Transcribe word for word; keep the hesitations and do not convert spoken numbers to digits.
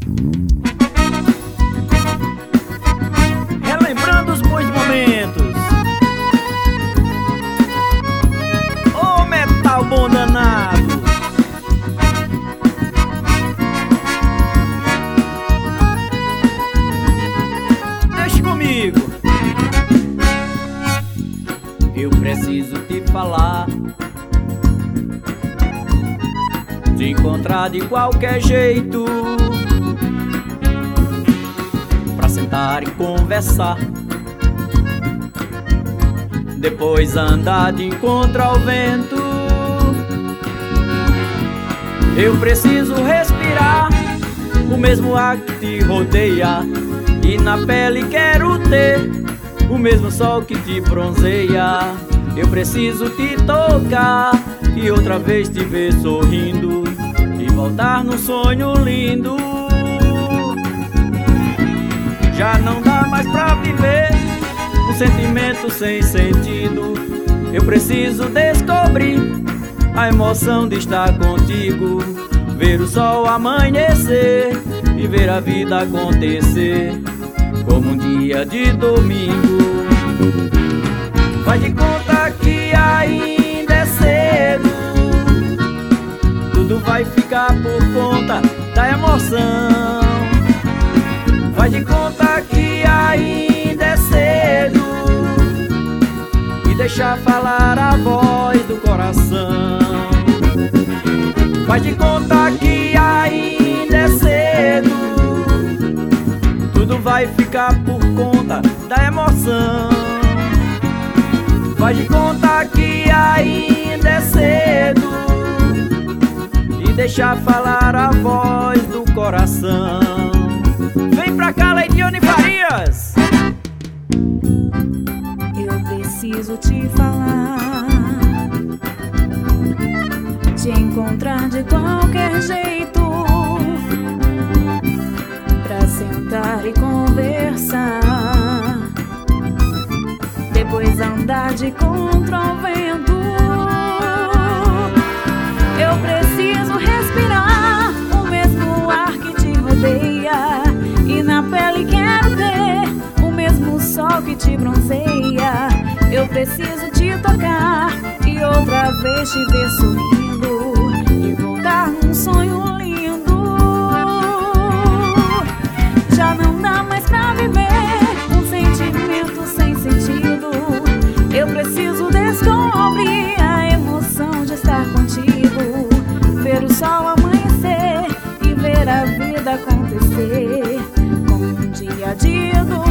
Relembrando os bons momentos. Ô metal bom danado. Deixa comigo. Eu preciso te falar, te encontrar de qualquer jeito, pra sentar e conversar, depois andar de encontro ao vento. Eu preciso respirar o mesmo ar que te rodeia, e na pele quero ter o mesmo sol que te bronzeia. Eu preciso te tocar e outra vez te ver sorrindo e voltar num sonho lindo. Já não dá mais pra viver um sentimento sem sentido. Eu preciso descobrir a emoção de estar contigo, ver o sol amanhecer e ver a vida acontecer como um dia de domingo. Faz de conta que ainda é cedo, tudo vai ficar por conta da emoção. Faz de conta que ainda é cedo e deixa falar a voz do coração. Faz de conta que ainda é cedo, tudo vai ficar por conta da emoção. Faz de conta que ainda é cedo e deixa falar a voz do coração. Vem pra cá, Leidiane Farias. Eu preciso te falar, te encontrar de qualquer jeito, pra sentar e conversar, depois andar de contra o vento. Eu preciso respirar o mesmo ar que te rodeia, e na pele quero ter o mesmo sol que te bronzeia. Eu preciso te tocar e outra vez te ver sorrindo e voltar num sonho lindo. Já não dá mais pra viver um sentimento sem sentido. Eu preciso descobrir a emoção de estar contigo, ver o sol amanhecer e ver a vida acontecer como um dia de domingo.